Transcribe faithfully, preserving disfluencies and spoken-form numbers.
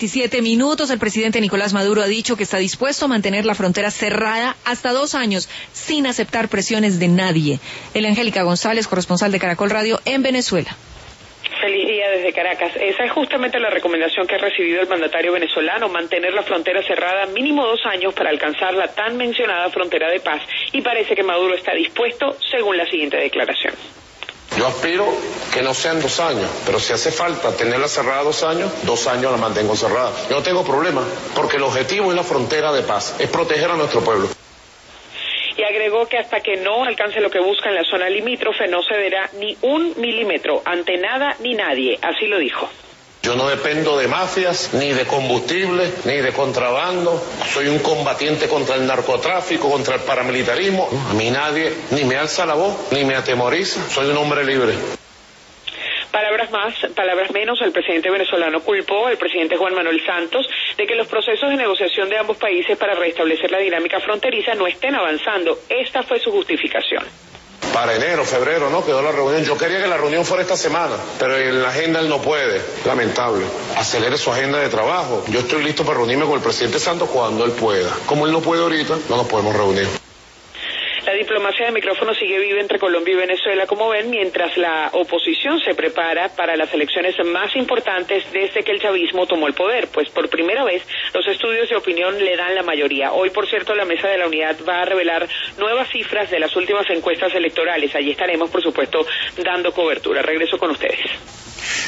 veintisiete minutos, el presidente Nicolás Maduro ha dicho que está dispuesto a mantener la frontera cerrada hasta dos años, sin aceptar presiones de nadie. El Angélica González, corresponsal de Caracol Radio en Venezuela. Feliz día desde Caracas. Esa es justamente la recomendación que ha recibido el mandatario venezolano, mantener la frontera cerrada mínimo dos años para alcanzar la tan mencionada frontera de paz, y parece que Maduro está dispuesto, según la siguiente declaración. Yo aspiro que no sean dos años, pero si hace falta tenerla cerrada dos años, dos años la mantengo cerrada. Yo no tengo problema, porque el objetivo es la frontera de paz, es proteger a nuestro pueblo. Y agregó que hasta que no alcance lo que busca en la zona limítrofe no cederá ni un milímetro ante nada ni nadie, así lo dijo. Yo no dependo de mafias, ni de combustible, ni de contrabando. Soy un combatiente contra el narcotráfico, contra el paramilitarismo. A mí nadie ni me alza la voz, ni me atemoriza. Soy un hombre libre. Palabras más, palabras menos, el presidente venezolano culpó al presidente Juan Manuel Santos de que los procesos de negociación de ambos países para restablecer la dinámica fronteriza no estén avanzando. Esta fue su justificación. Para enero, febrero, ¿no? Quedó la reunión. Yo quería que la reunión fuera esta semana, pero en la agenda él no puede. Lamentable. Acelere su agenda de trabajo. Yo estoy listo para reunirme con el presidente Santos cuando él pueda. Como él no puede ahorita, no nos podemos reunir. La diplomacia de micrófono sigue viva entre Colombia y Venezuela, como ven, mientras la oposición se prepara para las elecciones más importantes desde que el chavismo tomó el poder, pues por primera vez los estudios de opinión le dan la mayoría. Hoy, por cierto, la Mesa de la Unidad va a revelar nuevas cifras de las últimas encuestas electorales. Allí estaremos, por supuesto, dando cobertura. Regreso con ustedes.